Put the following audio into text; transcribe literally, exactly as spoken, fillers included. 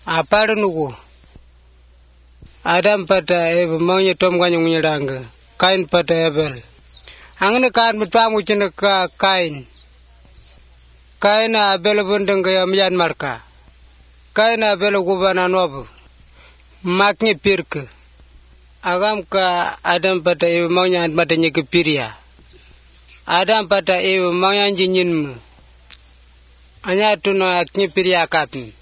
Apar nuku. Adam pata ebe maunya tom kanya ngunyiranga. Kain pata ebel. Angin kan betwamu cina ka kain. Kain abel bundeng kaya miyan marka. Kain abel gubana nobu. Maknya pirke. Agam ka Adam pata ebe maunya matanya kepiria. Adam pata ebe maunya jinyin mu. Anya tuna aknya piria kapni.